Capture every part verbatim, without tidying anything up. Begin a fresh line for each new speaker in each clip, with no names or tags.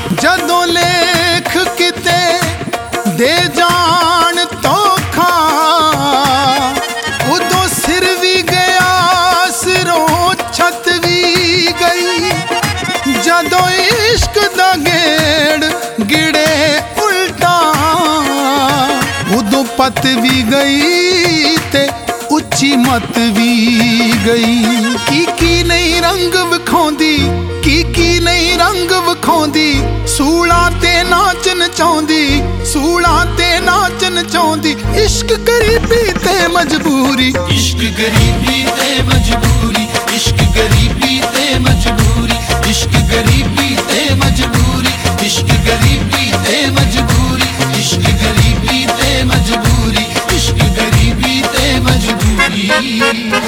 जदों लेख किते दे जान धोखा उदों सिर भी गया सिरों छत भी गई। जदों इश्क दा गेड़ गिड़े उल्टा उदों पत भी गई ते उच्ची मत भी गई। की की नहीं रंग विखाउंदी की की नहीं रंग विखाउंदी सूलां ते नाचन चाहुंदी सूलां ते नाचन चाहुंदी। इश्क गरीबी ते मजबूरी
इश्क गरीबी ते मजबूरी इश्क गरीबी ते मजबूरी इश्क गरीबी ते मजबूरी इश्क गरीबी ते मजबूरी इश्क गरीबी ते मजबूरी इश्क गरीबी ते मजबूरी।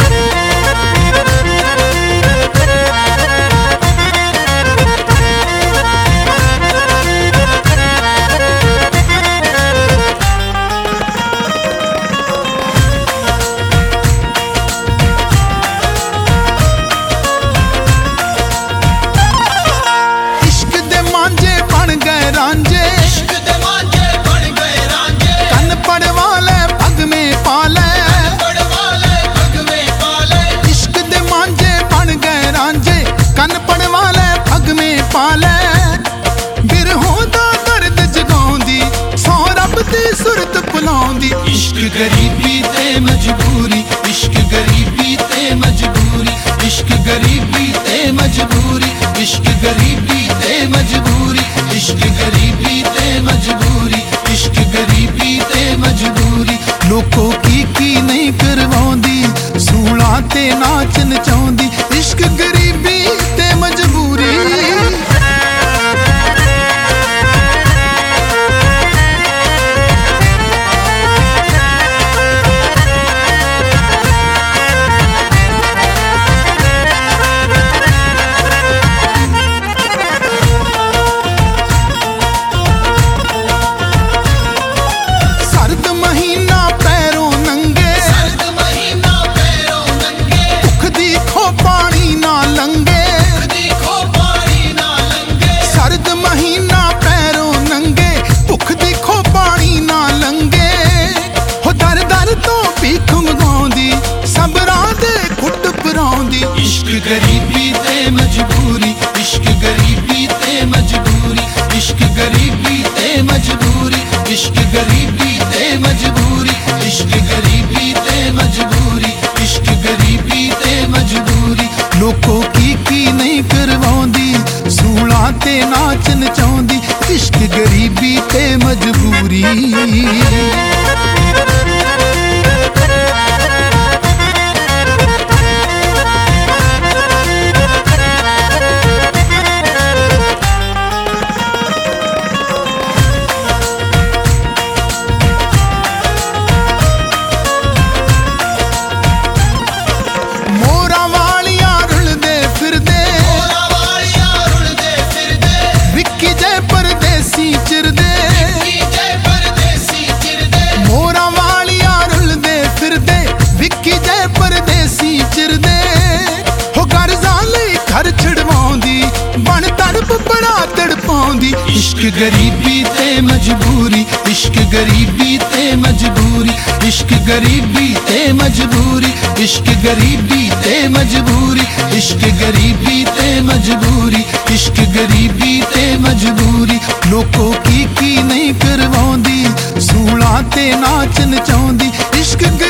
इश्क गरीबी ते मजबूरी इश्क गरीबी ते मजबूरी इश्क गरीबी ते मजबूरी इश्क गरीबी ते मजबूरी इश्क गरीबी ते मजबूरी इश्क गरीबी ते मजबूरी।
लोकों की की नहीं करवाउंदी सूलां ते नाचन चाहुंदी। इश्क गरीबी ते मजबूरी
इश्क गरीबी ते मजबूरी इश्क गरीबी ते मजबूरी इश्क गरीबी ते मजबूरी इश्क गरीबी ते मजबूरी इश्क गरीबी ते मजबूरी इश्क गरीबी ते मजबूरी।
लोकों की की नहीं करवाउंदी सूलां ते नाचन चाहुंदी। इश्क गरीबी ते मजबूरी।
इश्क गरीबी ते मजबूरी इश्क गरीबी ते मजबूरी इश्क गरीबी ते मजबूरी इश्क गरीबी ते मजबूरी इश्क गरीबी ते मजबूरी इश्क गरीबी ते मजबूरी। लोकों की की नहीं करवाउंदी सूलां ते नाचन चाहुंदी। इश्क